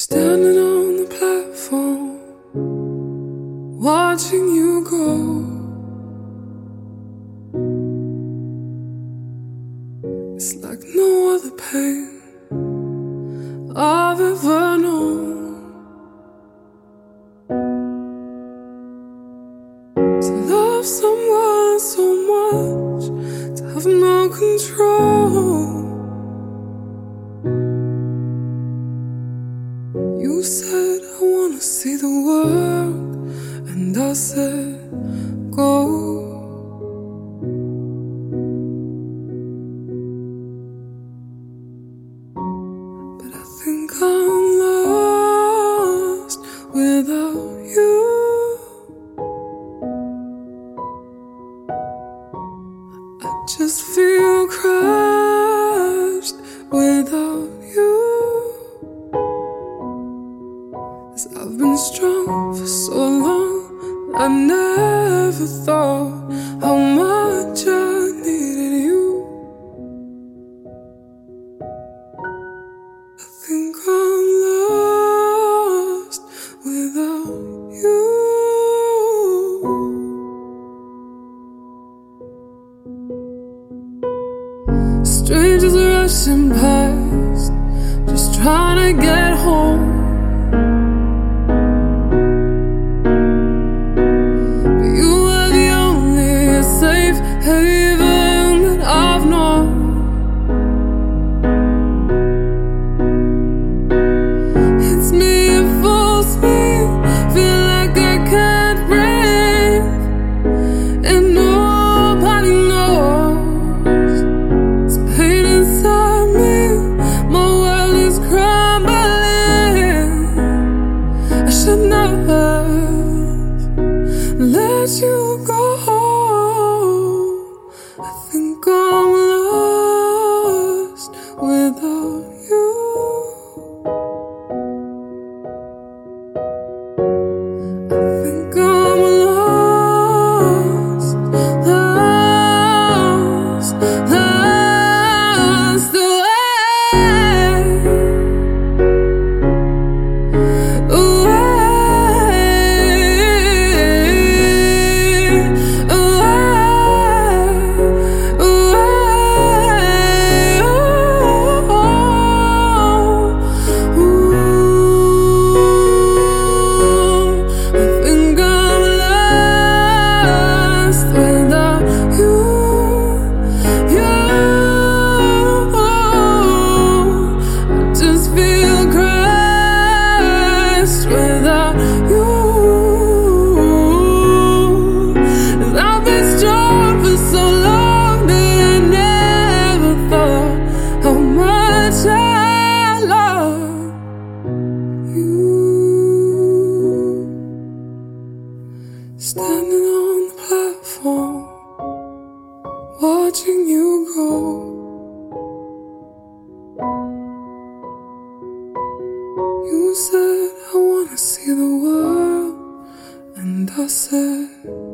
Standing on the platform, watching you go. It's like no other pain I've ever known. To love someone so much, to have no control. You said I wanna see the world, and I said go. But I think I'm lost without you. I just feel crushed without you. I've been strong for so long, I never thought how much I needed you. I think I'm lost without you. Strangers rushing past, just trying to get home. Haven that I've known. It's me at full speed, feel like I can't breathe, and nobody knows. It's pain inside me, my world is crumbling. I should never let you go. I think I'm lost without you. I think I'm lost, lost, lost away, without you. And I've been strong for so long that I never thought how much I love you. Standing on the platform, watching you go. You said I wanna see the world, and I said